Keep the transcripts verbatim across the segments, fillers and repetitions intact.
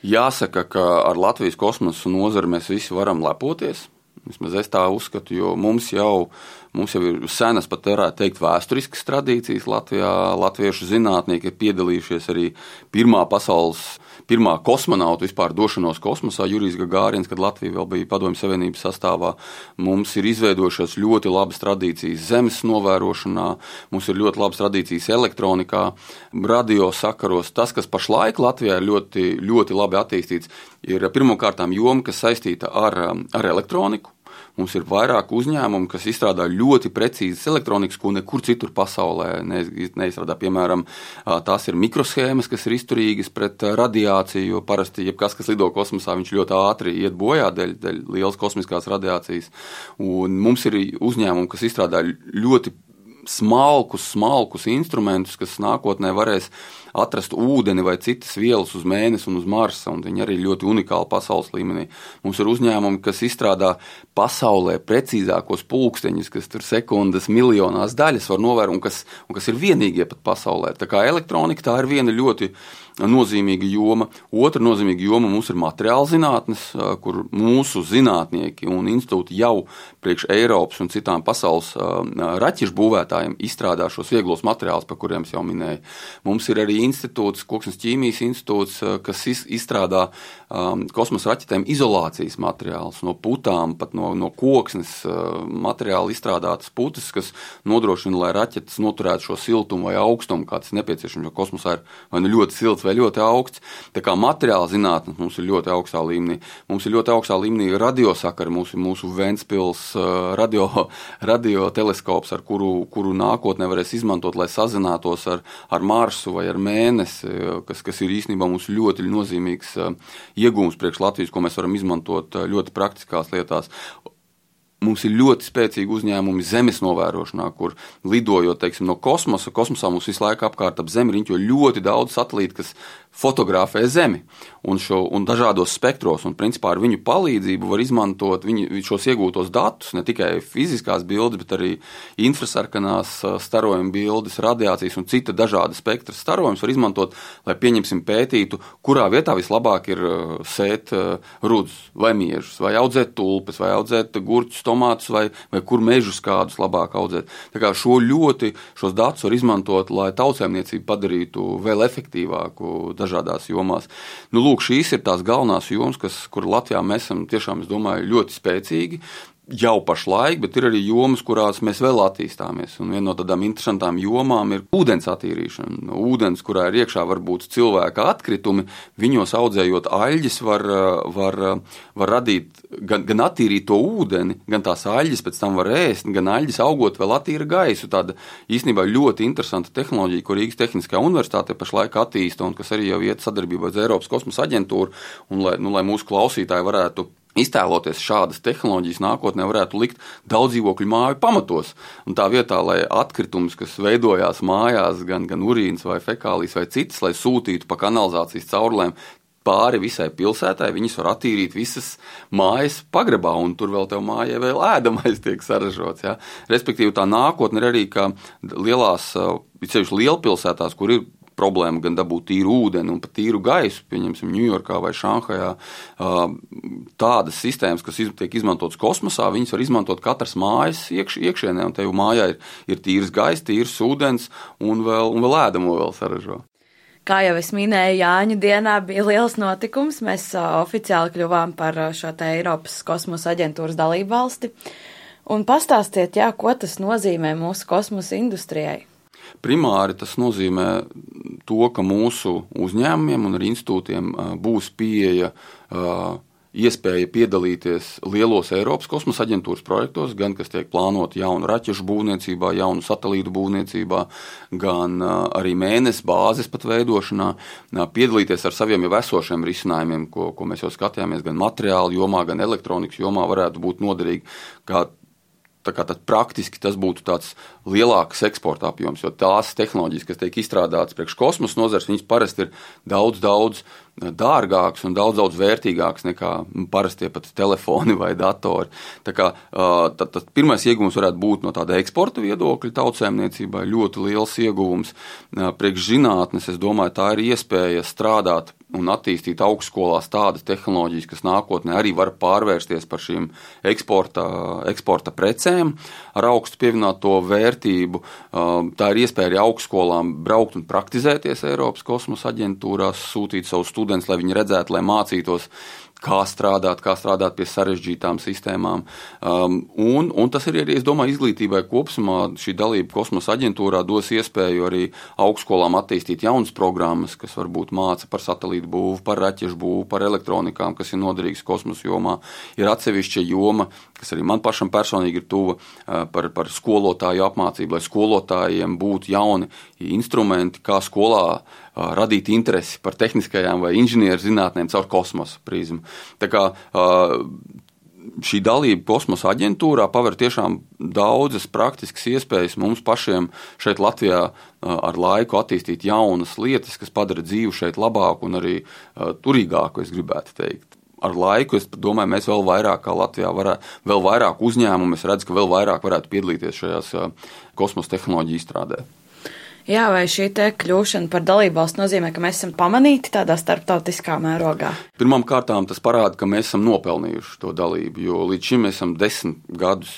Jāsaka, ka ar Latvijas kosmosa nozari mēs visi varam lepoties. Vismaz es tā uzskatu, jo mums jau, mums jau ir senas, pat varētu teikt, vēsturiskas tradīcijas Latvijā. Latviešu zinātnieki ir piedalījušies arī pirmā pasaules, pirmā kosmonauta vispār došanos kosmosā, Jurijs Gagārins, kad Latvija vēl bija Padomju Savienības sastāvā. Mums ir izveidojušās ļoti labas tradīcijas zemes novērošanā, mums ir ļoti labas tradīcijas elektronikā, radio sakaros. Tas, kas pašlaik Latvijā ir ļoti, ļoti labi attīstīts, ir pirmkārtām joma, kas saistīta ar, ar elektroniku. Mums ir vairāk uzņēmumu, kas izstrādā ļoti precīzas elektronikas, ko nekur citur pasaulē neizstrādā. Piemēram, tās ir mikroshēmas, kas ir izturīgas pret radiāciju, jo parasti jebkas, kas lido kosmosā, viņš ļoti ātri iet bojā dēļ, dēļ lielas kosmiskās radiācijas. Un mums ir uzņēmumi, kas izstrādā ļoti smalkus, smalkus instrumentus, kas nākotnē varēs atrast ūdeni vai citas vielas uz Mēnesi un uz Marsa, un viņi arī ļoti unikāli pasaules līmenī. Mums ir uzņēmumi, kas izstrādā pasaulē precīzākos pulksteņus, kas tur sekundes miljonās daļas var novērot, un kas, un kas ir vienīgie pat pasaulē. Tā kā elektronika tā ir viena ļoti nozīmīga joma. Otra nozīmīga joma mums ir materiāla zinātnes, kur mūsu zinātnieki un institūti jau priekš Eiropas un citām pasaules raķešu būvētājiem izstrādā šos vieglos materiālus, par kuriem es jau minēju. Mums ir arī institūts, Koksnes ķīmijas institūts, kas izstrādā um, kosmosa raķetēm izolācijas materiālus no putām, pat no, no koksnes uh, materiāli izstrādātas putas, kas nodrošina, lai raķetes noturētu šo siltumu vai augstumu, kā tas nepieciešams, jo kosmosā ir vai nu ļoti silts vai ļoti augsts. Tā kā materiāla zinātne mums ir ļoti augstā līmenī. Mums ir ļoti augstā līmenī radiosakari, mūsu, mūsu Ventspils uh, radio, radio teleskops, ar kuru, kuru nākotnē varēs izmantot, lai sazinātos ar, ar Marsu vai ar Mēnesi, kas, kas ir īstenībā mums ļoti nozīmīgs iegūms priekš Latvijas, ko mēs varam izmantot ļoti praktiskās lietās. Mums ir ļoti spēcīgi uzņēmumi zemes novērošanā, kur lidojot, teiksim, no kosmosa, kosmosā mums visu laiku apkārt ap Zemi riņķo ļoti daudz satelītu, kas fotografē Zemi un, šo, un dažādos spektros, un principā ar viņu palīdzību var izmantot viņu, šos iegūtos datus, ne tikai fiziskās bildes, bet arī infrasarkanās starojuma bildes, radiācijas un cita dažāda spektra starojumus var izmantot, lai pieņemsim pētītu, kurā vietā vislabāk ir sēt rudus vai miežus, vai audzēt tulpes, vai audzēt gurķus, tomātus, vai, vai kur mežus kādus labāk audzēt. Tā kā šo ļoti, šos datus var izmantot, lai tautsēmniecību padarītu vēl efektīvāku dažādās jomās. Nu, lūk, šīs ir tās galvenās jomas, kas, kur Latvijā mēs esam tiešām, es domāju, ļoti spēcīgi. Jau pašlaik, bet ir arī jomas, kurās mēs vēl attīstāmies. Un viena no tādām interesantām jomām ir ūdens attīrīšana. Ūdens, kurā ir iekšā varbūt cilvēka atkritumi, viņos audzējot aļģes var, var, var radīt, gan, gan attīrīt to ūdeni, gan tās aļģes pēc tam var ēst, gan aļģes augot vēl attīra gaisu. Tāda īstenībā ļoti interesanta tehnoloģija, ko Rīgas Tehniskā universitāte pašlaik attīsta un kas arī jau iet sadarbībā ar Eiropas kosmosa aģentūru, un lai, nu, lai mūsu klausītāji varētu iztēloties šādas tehnoloģijas nākotnē varētu likt daudz dzīvokļu māju pamatos. Un tā vietā, lai atkritumus, kas veidojās mājās, gan, gan urīns vai fekālijas vai citas, lai sūtītu pa kanalizācijas caurulēm pāri visai pilsētai, viņas var attīrīt visas mājas pagrabā, un tur vēl tev mājai vēl ēdamais tiek saražots. Ja? Respektīvi, tā nākotne ir arī, ka lielās, ceļš lielpilsētās, kur ir problēma gan dabūt tīru ūdeni un pat tīru gaisu, pieņemsim, Ņujorkā vai Šanhajā, tādas sistēmas, kas tiek izmantotas kosmosā, viņas var izmantot katras mājas iekš, iekšienē, un tev mājā ir, ir tīrs gaiss, tīrs ūdens un vēl, un vēl ēdamo vēl saražo. Kā jau es minēju, Jāņu dienā bija liels notikums. Mēs oficiāli kļuvām par šo te Eiropas kosmosa aģentūras dalību valsti. Un pastāstiet, jā, ko tas nozīmē mūsu kosmosa industrijai? Primāri tas nozīmē to, ka mūsu uzņēmumiem un arī institūtiem būs pieeja iespēja piedalīties lielos Eiropas kosmosa aģentūras projektos, gan kas tiek plānoti jaunu raķešu būvniecībā, jaunu satelītu būvniecībā, gan arī Mēnesi bāzes pat veidošanā, piedalīties ar saviem jau esošiem risinājumiem, ko, ko mēs jau skatījāmies gan materiālu jomā, gan elektronikas jomā varētu būt noderīgi, kā Tā kā tad praktiski tas būtu tāds lielāks eksporta apjoms, jo tās tehnoloģijas, kas tiek izstrādātas priekš kosmosa nozars, viņas parasti ir daudz, daudz dārgāks un daudz, daudz vērtīgāks nekā parastie pat telefoni vai datori. Tā kā tad, tad pirmais ieguvums varētu būt no tāda eksporta viedokļa tautsēmniecībai, ļoti liels ieguvums. Priekš zinātnes, es domāju, tā ir iespēja strādāt un attīstīt augstskolās tādas tehnoloģijas, kas nākotnē arī var pārvērsties par šīm eksporta, eksporta precēm ar augstu pievienoto vērtību. Tā ir iespēja arī augstskolām braukt un praktizēties Eiropas kosmosa aģentūrās, sūtīt savus studentus, lai viņi redzētu, lai mācītos, kā strādāt, kā strādāt pie sarežģītām sistēmām. Um, un, un tas ir arī, es domāju, izglītībai kopsumā šī dalība kosmosa aģentūrā dos iespēju arī augstskolām attīstīt jaunas programmas, kas varbūt māca par satelītu būvu, par raķešu būvu, par elektronikām, kas ir noderīgas kosmosa jomā. Ir atsevišķa joma, kas arī man pašam personīgi ir tuva, par, par skolotāju apmācību, lai skolotājiem būtu jauni instrumenti, kā skolā radīt interesi par tehniskajām vai inženieru zinātnēm caur kosmosa prizmu. Tā kā šī dalība kosmosa aģentūrā paver tiešām daudzas praktiskas iespējas mums pašiem šeit Latvijā ar laiku attīstīt jaunas lietas, kas padara dzīvi šeit labāku un arī turīgāku, es gribētu teikt. Ar laiku, es domāju, mēs vēl vairāk kā Latvijā varētu, vēl vairāk uzņēmumu, es redzu, ka vēl vairāk varētu piedalīties šajās kosmosa tehnoloģiju izstrādē. Jā, vai šī te kļūšana par dalībvalstu nozīmē, ka mēs esam pamanīti tādā starptautiskā mērogā? Pirmām kārtām tas parāda, ka mēs esam nopelnījuši to dalību, jo līdz šim mēs esam desmit gadus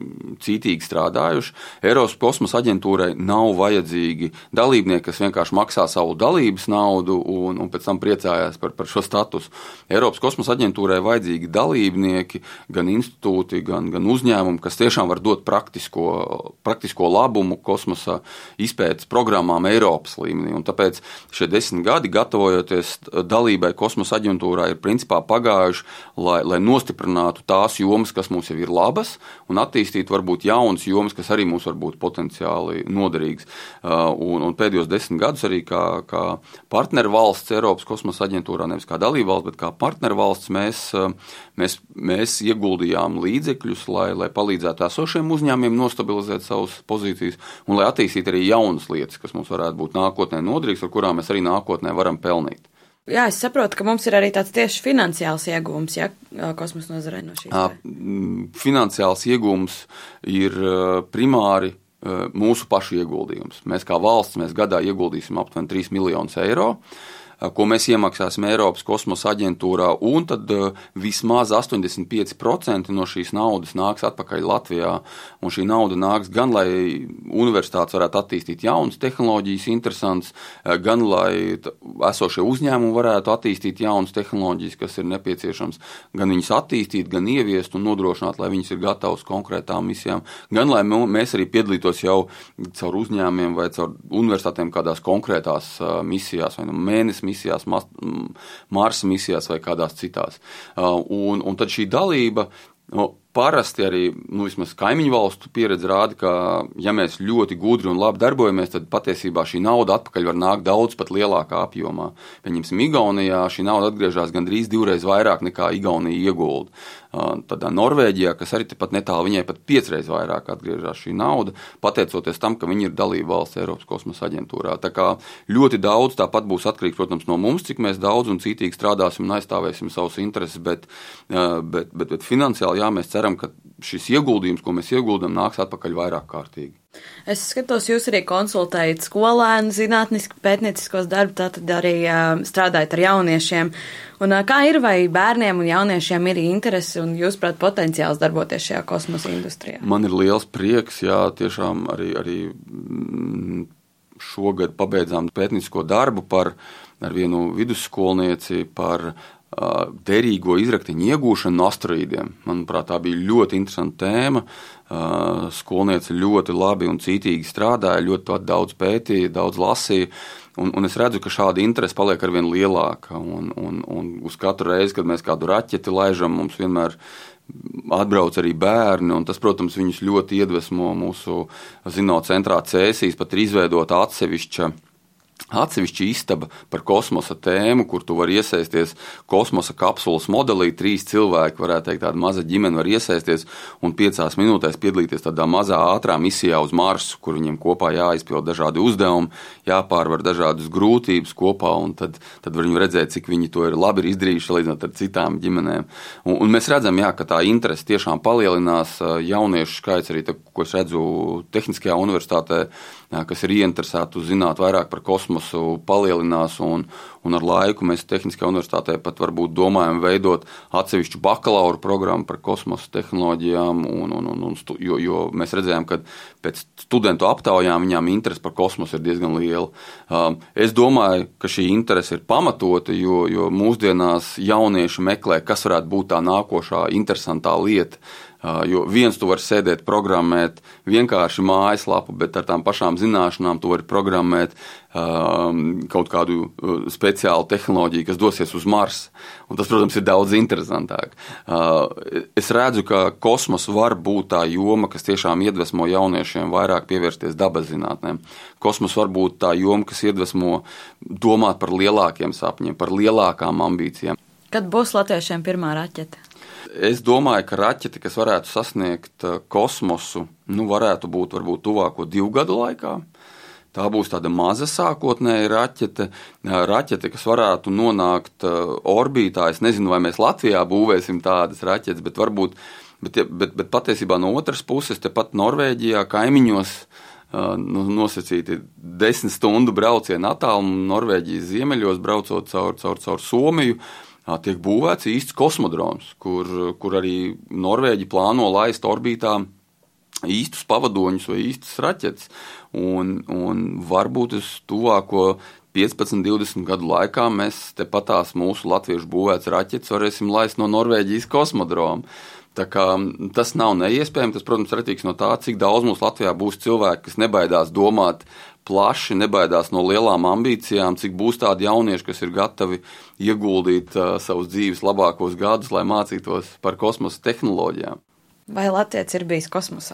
cītīgi strādājuši. Eiropas kosmosa aģentūrai nav vajadzīgi dalībnieki, kas vienkārši maksā savu dalības naudu un, un pēc tam priecājās par, par šo statusu. Eiropas kosmosa aģentūrai vajadzīgi dalībnieki, gan institūti, gan, gan uzņēmumi, kas tiešām var dot praktisko, praktisko labumu kosmosa izpētes programmām Eiropas līmenī. Un tāpēc šie desmit gadi, gatavojoties dalībai kosmosa aģentūrā, ir principā pagājuši, lai, lai nostiprinātu tās jomas, kas mums jau ir labas, un attīstīt varbūt jaunas jomas, kas arī mums var būt potenciāli noderīgas. Un, un pēdējos desmit gadus arī kā, kā partnervalsts Eiropas kosmosa aģentūrā, nevis kā dalībvalsts, bet kā partnervalsts, mēs, mēs, mēs ieguldījām līdzekļus, lai, lai palīdzētu esošiem uzņēmumiem nostabilizēt savas pozīcijas un lai attīstītu arī jaunas lietas, kas mums varētu būt nākotnē noderīgas, ar kurām mēs arī nākotnē varam pelnīt. Jā, es saprotu, ka mums ir arī tāds tieši finansiāls iegūms, ja, kosmosa nozarē no šīs. À, finansiāls iegūms ir primāri mūsu pašu ieguldījums. Mēs kā valsts, mēs gadā ieguldīsim aptuveni trīs miljonus eiro, ko mēs iemaksāsim Eiropas kosmosa aģentūrā, un tad vismaz astoņdesmit pieci procenti no šīs naudas nāks atpakaļ Latvijā, un šī nauda nāks gan, lai universitātes varētu attīstīt jaunas tehnoloģijas, interesants, gan, lai esošie uzņēmumi varētu attīstīt jaunas tehnoloģijas, kas ir nepieciešams, gan viņas attīstīt, gan ieviest un nodrošināt, lai viņas ir gatavas konkrētām misijām, gan, lai mēs arī piedalītos jau caur uzņēmumiem vai caur universitātēm kādās konkrētās misijās, vai no mēnesi misijās, Marsa misijās vai kādās citās. Un, un tad šī dalība, no, parasti arī, nu, vismaz kaimiņu valstu pieredze rāda, ka, ja mēs ļoti gudri un labi darbojamies, tad patiesībā šī nauda atpakaļ var nākt daudz pat lielākā apjomā. Pieņemsim, Igaunijā šī nauda atgriežas gandrīz divreiz vairāk nekā Igaunija iegulda. Tādā Norvēģijā, kas arī pat netālu, viņai pat piecreiz vairāk atgriežas šī nauda, pateicoties tam, ka viņi ir dalība valsts Eiropas kosmosa aģentūrā. Tā kā ļoti daudz tāpat būs atkarīgs, protams, no mums, cik mēs daudz un cītīgi strādāsim un aizstāvēsim savus intereses, bet, bet, bet, bet finansiāli, jā, mēs ceram, ka šis ieguldījums, ko mēs ieguldam, nāks atpakaļ vairāk kārtīgi. Es skatos, jūs arī konsultējat skolēnu zinātniski pētnieciskos darbus, tātad arī uh, strādājat ar jauniešiem. Un uh, kā ir, vai bērniem un jauniešiem ir interesi un, jūs prāt, potenciāls darboties šajā kosmosa industrijā? Man ir liels prieks, jā, tiešām arī, arī šogad pabeidzām pētniecisko darbu par ar vienu vidusskolnieci par derīgo izraktiņu iegūšanu no asteroīdiem. Manuprāt, tā bija ļoti interesanta tēma. Skolniece ļoti labi un cītīgi strādāja, ļoti daudz pētīja, daudz lasīja, un, un es redzu, ka šāda interese paliek arvien lielāka, un, un, un uz katru reizi, kad mēs kādu raķeti laižam, mums vienmēr atbrauc arī bērni, un tas, protams, viņus ļoti iedvesmo. Mūsu zinātņu centrā Cēsīs pat ir izveidota atsevišķa atsevišķa istaba par kosmosa tēmu, kur tu vari iesaisties kosmosa kapsulas modelī. Trīs cilvēki, varētu teikt, tāda maza ģimene var iesaisties un piecās minūtēs piedalīties tādā mazā ātrā misijā uz Marsu, kur viņiem kopā jāizpild dažādi uzdevumi, jāpārvar dažādas grūtības kopā, un tad, tad viņi redzēt, cik viņi to ir labi ir izdarījuši salīdzinot ar citām ģimenēm. Un, un mēs redzam, jā, ka tā interese tiešām palielinās. Jauniešu skaits arī, tā, ko es redzu Tehniskajā universitātē, kas ir ieinteresēti uzzināt vairāk par kosmosu, palielinās, un, un ar laiku mēs Tehniskajā universitātē pat varbūt domājam veidot atsevišķu bakalaura programmu par kosmosa tehnoloģijām, un, un, un, un, jo, jo mēs redzējām, ka pēc studentu aptaujām viņām interese par kosmosu ir diezgan liela. Es domāju, ka šī interese ir pamatota, jo, jo mūsdienās jaunieši meklē, kas varētu būt tā nākošā interesantā lieta. Jo viens tu vari sēdēt, programmēt vienkārši mājaslapu, bet ar tām pašām zināšanām tu vari programmēt um, kaut kādu speciālu tehnoloģiju, kas dosies uz Marsu. Un tas, protams, ir daudz interesantāk. Uh, es redzu, ka kosmos var būt tā joma, kas tiešām iedvesmo jauniešiem vairāk pievērsties dabas zinātnēm. Kosmos var būt tā joma, kas iedvesmo domāt par lielākiem sapņiem, par lielākām ambīcijām. Kad būs latviešiem pirmā raķete? Es domāju, ka raķete, kas varētu sasniegt kosmosu, nu, varētu būt varbūt tuvāko divu gadu laikā. Tā būs tāda maza sākotnēja raķete, raķete, kas varētu nonākt orbītā. Es nezinu, vai mēs Latvijā būvēsim tādas raķetes, bet varbūt, bet, bet, bet patiesībā no otras puses, tepat Norvēģijā, kaimiņos, nosacīti desmit stundu braucienu attālumu Norvēģijas ziemeļos, braucot caur, caur, caur Somiju. Tiek būvēts īsts kosmodroms, kur, kur arī Norvēģi plāno laist orbītā īstus pavadoņus vai īstas raķetes. Un, un varbūt uz tuvāko piecpadsmit, divdesmit gadu laikā mēs tepatās mūsu latviešu būvētas raķetes varēsim laist no Norvēģijas kosmodroma. Tā kā tas nav neiespējami, tas, protams, ir atkarīgs no tā, cik daudz mums Latvijā būs cilvēki, kas nebaidās domāt plaši, nebaidās no lielām ambīcijām, cik būs tādi jaunieši, kas ir gatavi ieguldīt uh, savus dzīves labākos gadus, lai mācītos par kosmosa tehnoloģijām. Vai latvietis ir bijis kosmosā?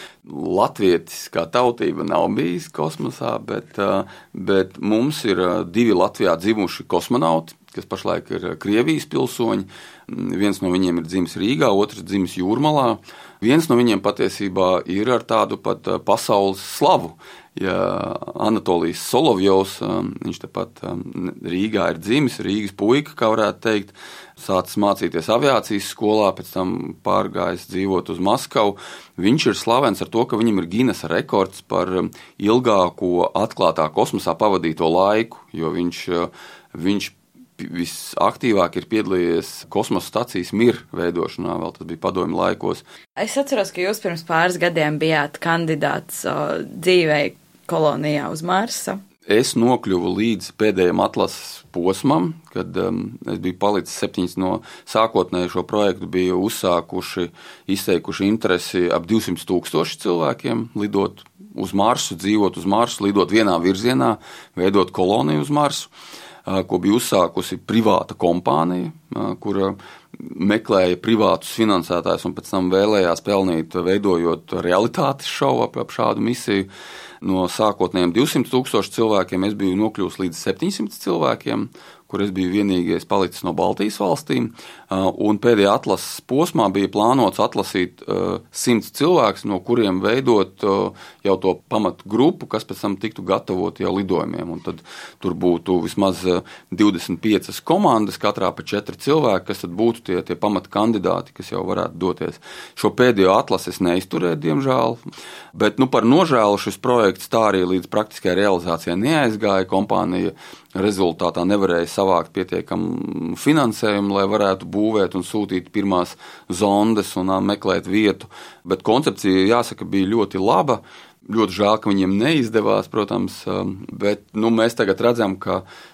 Latvietis kā tautība nav bijis kosmosā, bet, uh, bet mums ir uh, divi Latvijā dzimuši kosmonauti, kas pašlaik ir Krievijas pilsoņi. Viens no viņiem ir dzimis Rīgā, otrs dzimis Jūrmalā. Viens no viņiem patiesībā ir ar tādu pat pasaules slavu. Ja Anatolijs Solovjovs, viņš tepat Rīgā ir dzimis, Rīgas puika, kā varētu teikt, sācis mācīties aviācijas skolā, pēc tam pārgājis dzīvot uz Maskavu. Viņš ir slavens ar to, ka viņam ir Ginesa rekords par ilgāko atklātā kosmosā pavadīto laiku, jo viņš, viņš visaktīvāk ir piedalījies kosmosa stacijas Mir veidošanā, vēl tas bija padomju laikos. Es atceros, ka jūs pirms pāris gadiem bijāt kandidāts o, dzīvei kolonijā uz Marsa. Es nokļuvu līdz pēdējiem atlases posmam, kad um, es biju palicis septiņas no sākotnēju šo projektu, bija uzsākuši, izteikuši interesi ap divsimt tūkstoši cilvēkiem lidot uz Marsu, dzīvot uz Marsu, lidot vienā virzienā, veidot koloniju uz Marsu, ko bija uzsākusi privāta kompānija, kura meklēja privātus finansētājus un pēc tam vēlējās pelnīt, veidojot realitātes šovu ap, ap šādu misiju. No sākotnējiem divsimt tūkstoši cilvēkiem es biju nokļuvis līdz septiņsimt cilvēkiem, kur es biju vienīgais palicis no Baltijas valstīm, un pēdējā atlases posmā bija plānots atlasīt simts cilvēkus, no kuriem veidot jau to pamatu grupu, kas pēc tam tiktu gatavot jau lidojumiem, un tad tur būtu vismaz divdesmit piecas komandas, katrā pa četri cilvēki, kas tad būtu tie, tie pamata kandidāti, kas jau varētu doties. Šo pēdējo atlasi es neizturēju, diemžēl, bet nu par nožēlu šis projekts tā arī līdz praktiskajai realizācijai neaizgāja, kompānija rezultātā nevarēja savākt pietiekamu finansējumu, lai varētu būvēt un sūtīt pirmās zondes un meklēt vietu, bet koncepcija, jāsaka, bija ļoti laba. Ļoti žēl, ka viņiem neizdevās, protams, bet nu, mēs tagad redzam, ka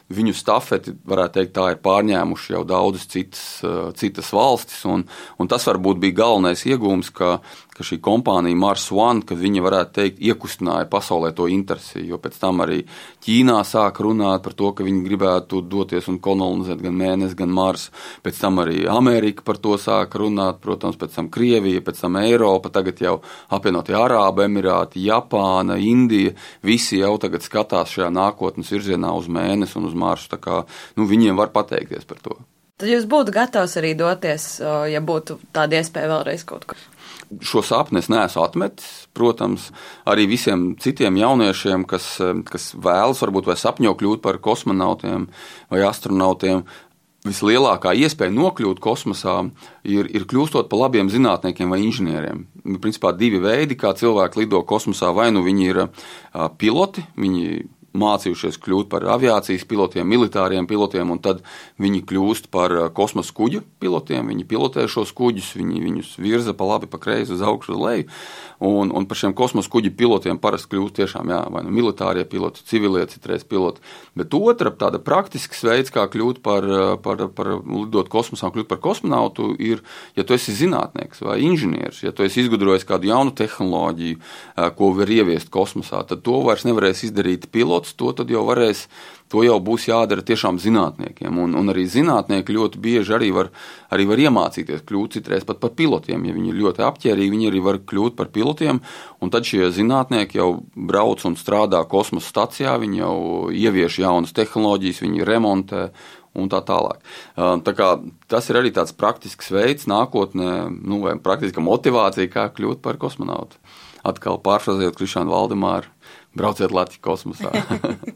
viņu stafeti, varētu teikt, tā ir pārņēmuši jau daudzas citas, citas valstis, un, un tas varbūt bija galvenais iegūms, ka, ka šī kompānija Mars One, kad viņi varētu teikt, iekustināja pasaulē to interesi, jo pēc tam arī Ķīnā sāk runāt par to, ka viņi gribētu doties un kolonizēt gan Mēnesi, gan Marsu, pēc tam arī Amerika par to sāk runāt, protams, pēc tam Krievija, pēc tam Eiropa, tagad jau apvienotie Arābu Emirāti, Japāna, Indija, visi jau tagad skatās šajā nākotnes virzienā uz Mēnesi un uz Marsu, tā kā, nu, viņiem var pateikties par to. Tad jūs būtu gatavs arī doties, ja būtu tāda iespēja vēlreiz kaut kur? Šo sapni es neesmu atmetis, protams, arī visiem citiem jauniešiem, kas, kas vēlas varbūt vai sapņo kļūt par kosmonautiem vai astronautiem. Vislielākā iespēja nokļūt kosmosā ir, ir kļūstot par labiem zinātniekiem vai inženieriem. Principā divi veidi, kā cilvēki lido kosmosā, vai nu viņi ir piloti, viņi mācījušies kļūt par aviācijas pilotiem, militāriem pilotiem, un tad viņi kļūst par kosmosa kuģu pilotiem, viņi pilotē šos kuģus, viņi viņus virza pa labi, pa kreisi, uz augšu, uz leju, un, un par šiem kosmosa kuģu pilotiem parasti kļūst tiešām, jā, vai nu militārie piloti, civilie citreiz piloti, bet otra tāda praktisks veids, kā kļūt par, par, par lidot kosmosā un kļūt par kosmonautu, ir, ja tu esi zinātnieks vai inženieris, ja tu esi izgudrojis kādu jaunu tehnoloģiju, ko var ieviest kosmosā, tad to vairs nevarēs izdarīt pilots, to tad jau varēs, to jau būs jādara tiešām zinātniekiem, un, un arī zinātnieki ļoti bieži arī var, arī var iemācīties kļūt citreiz pat par pilotiem, ja viņi ir ļoti apķērīgi, viņi arī var kļūt par pilotiem, un tad šie zinātnieki jau brauc un strādā kosmosa stacijā, viņi jau ievieš jaunas tehnoloģijas, viņi remontē, un tā tālāk. Tā kā tas ir arī tāds praktisks veids nākotnē, nu, vai praktiska motivācija, kā kļūt par kosmonautu. Atkal pārfrazējot Krišānu Valdemāru, brauciet Latviju kosmosā.